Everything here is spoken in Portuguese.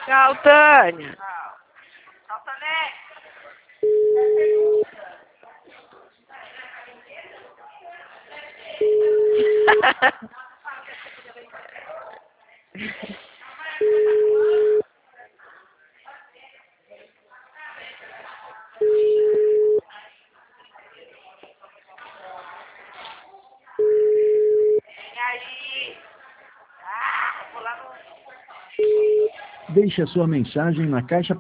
Tchau, Tânia. Tchau, Tânia. Vem aí. Vou lá no... Deixe a sua mensagem na caixa